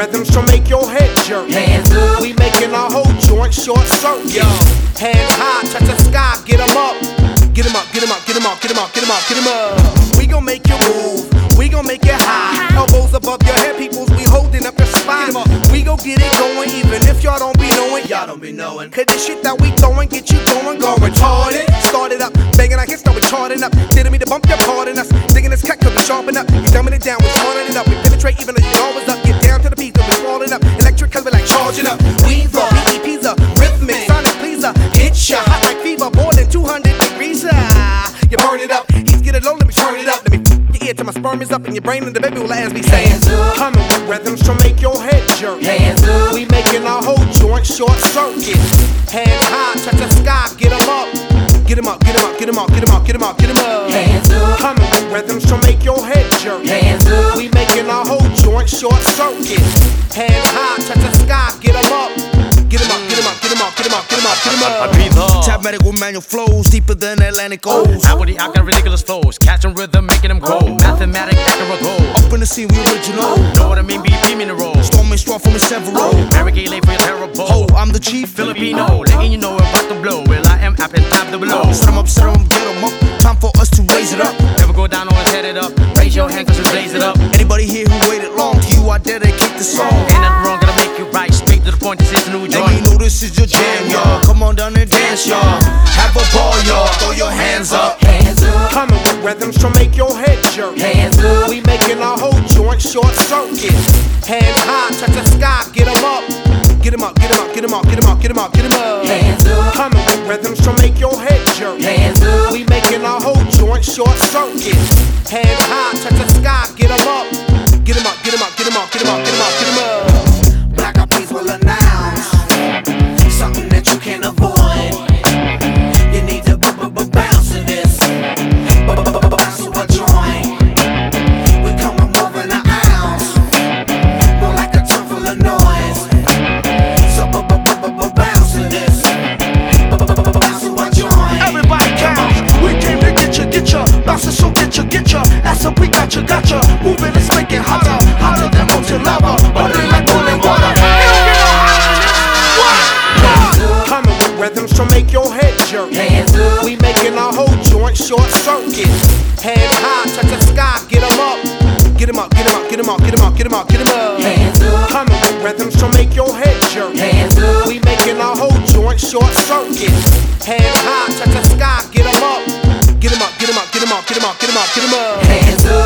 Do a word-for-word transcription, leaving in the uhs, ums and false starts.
rhythms to make your head jerk. Hands up. We making our whole joint short circuit. Yo, hands high, touch the sky, get 'em up. Get 'em up, get 'em up, get 'em up, get 'em up, get 'em up, get 'em up. We gon' make you move, we gon' make it high. Elbows above your head, peoples, we holding up your spine. We gon' get it going, even if y'all don't be knowing. Y'all don't be knowing. Cause the shit that we throwing, get you going, go retarded. Started up, banging our hits, now we charting up. Didn't mean to bump your part in us. Digging this cut, cause we sharpen up. You dumbing it down, we smarting it up. We penetrate even though you always up. Get down to the beat, cause we swallowing up. Electric, cause we like charging up. Weezer, B E P's up, rhythmic, sonic pleaser. Hit ya, hot like fever, more than two hundred degrees. Ah, you burn it up, heat get it low, let me turn it up. Let me f your ear till my sperm is up in your brain and the baby will ask me saying, coming with rhythms to make your head jerk. Hands up. We making our whole joint short circuit. Hands high, touch the sky, get 'em up. Get 'em up, get 'em up, get 'em up, get 'em up, get 'em up, get 'em up. Hands up. Coming with rhythms to make your head jerk. Hands up. We making our whole joint short circuit. Hands high, touch the sky, get 'em up. Get 'em up, get 'em up, get 'em up, get 'em up, get 'em up, get 'em up. Breathe up. Tap medical manual flows deeper than Atlantic O's. Outwardly, I've got ridiculous flows. Catching rhythm, making them grow. Mathematic, accurate goal. Up in the scene, we original. Know what I mean? B P mineral. Storming strong from a several. Mary Gay late for your terrible. Ho, I'm the chief Filipino, letting you know about the blow. Well, I am app and tap the below. Set 'em up, set 'em, get 'em up. Time for us to raise it up. Never go down or head it up. Raise your hand cause we blaze it up. Anybody here who waited long, to you I dedicate the song. Ain't nothing wrong, gonna make you right. Straight to the point, this is a new And joint. we know this is your jam, y'all. Come on down and dance, y'all. Have a ball, y'all. Throw your hands up. Hands up. Coming with rhythms to make your head jerk. Hands up. We making our whole joint short circuit. Hands high, touch the sky, get 'em up. Get 'em up, get 'em up, get 'em up, get 'em up, get 'em up, get 'em up. Hands up. Coming with rhythms to make your head jerk. Hands up. We making our whole joint short circuit. Hands high, touch the sky, get 'em up. Get 'em up, get 'em up, get 'em up, get 'em up, get 'em up, get 'em up. Black Eyed Peas will announce something that you can't avoid. You need to b b b bounce to this, b b b bounce to a joint. We coming more than an ounce, more like a ton full of noise. So b b b b bounce to this, b b b bounce to a joint. Everybody count. We came to get you, get you. Bounce it, so get you, get you. That's up, we got you, got you. Moving, let's make it hotter, hotter than molten lava. Bubbling like boiling water. Coming with rhythms to make your head jerk. Hands up. We making our whole joint short circuit. Hands high, touch the sky, get 'em up. Get 'em up, get 'em up, get 'em up, get 'em up, get 'em up, get 'em up. Hands up. Coming with rhythms to make your head jerk. Hands up. We making our whole joint short circuit. Hands high, touch the sky, get 'em up. Get 'em up, get 'em up, get 'em up, get 'em up, get 'em up, get 'em up. Hands up.